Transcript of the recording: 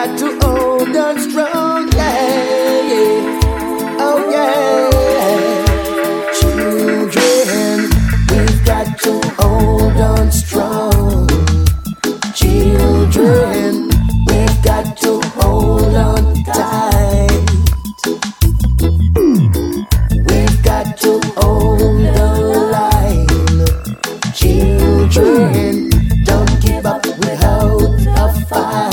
got to hold on strong, yeah. Oh yeah. Children, we've got to hold on strong. Children,